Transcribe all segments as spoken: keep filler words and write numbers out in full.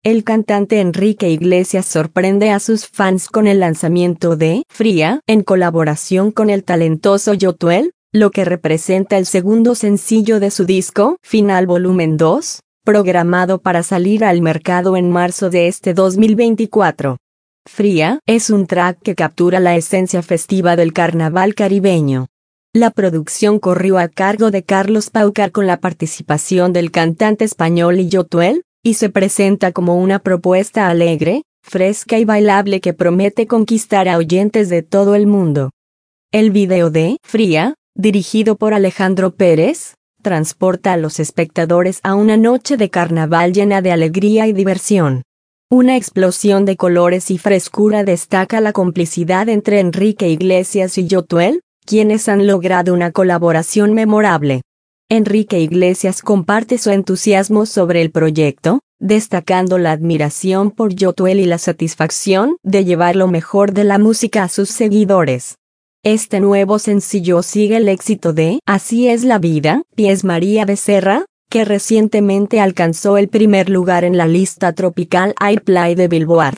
el cantante Enrique Iglesias sorprende a sus fans con el lanzamiento de Fría en colaboración con el talentoso Yotuel, lo que representa el segundo sencillo de su disco Final Volumen dos, programado para salir al mercado en marzo de este dos mil veinticuatro. Fría es un track que captura la esencia festiva del carnaval caribeño. La producción corrió a cargo de Carlos Paucar con la participación del cantante español Yotuel, y se presenta como una propuesta alegre, fresca y bailable que promete conquistar a oyentes de todo el mundo. El video de Fría, dirigido por Alejandro Pérez, transporta a los espectadores a una noche de carnaval llena de alegría y diversión. Una explosión de colores y frescura destaca la complicidad entre Enrique Iglesias y Yotuel, quienes han logrado una colaboración memorable. Enrique Iglesias comparte su entusiasmo sobre el proyecto, destacando la admiración por Yotuel y la satisfacción de llevar lo mejor de la música a sus seguidores. Este nuevo sencillo sigue el éxito de Así es la vida, Pies María Becerra, que recientemente alcanzó el primer lugar en la lista Tropical Airplay de Billboard.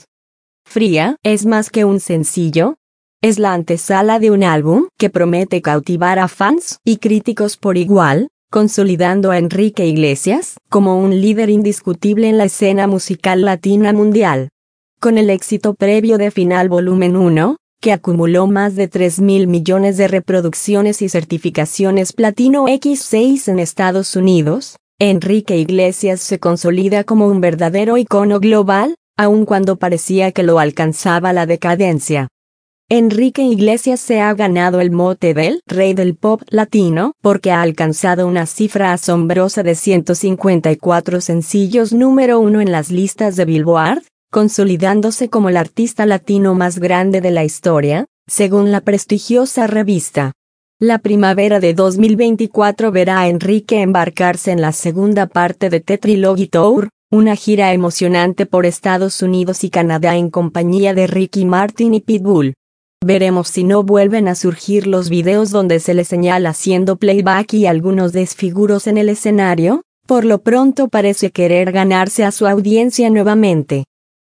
Fría es más que un sencillo. Es la antesala de un álbum que promete cautivar a fans y críticos por igual, consolidando a Enrique Iglesias como un líder indiscutible en la escena musical latina mundial. Con el éxito previo de Final Volumen uno, que acumuló más de tres mil millones de reproducciones y certificaciones Platino equis seis en Estados Unidos, Enrique Iglesias se consolida como un verdadero icono global, aun cuando parecía que lo alcanzaba la decadencia. Enrique Iglesias se ha ganado el mote del rey del pop latino porque ha alcanzado una cifra asombrosa de ciento cincuenta y cuatro sencillos número uno en las listas de Billboard, consolidándose como el artista latino más grande de la historia, según la prestigiosa revista. La primavera de dos mil veinticuatro verá a Enrique embarcarse en la segunda parte de The Trilogy Tour, una gira emocionante por Estados Unidos y Canadá en compañía de Ricky Martin y Pitbull. Veremos si no vuelven a surgir los videos donde se le señala haciendo playback y algunos desfiguros en el escenario. Por lo pronto parece querer ganarse a su audiencia nuevamente.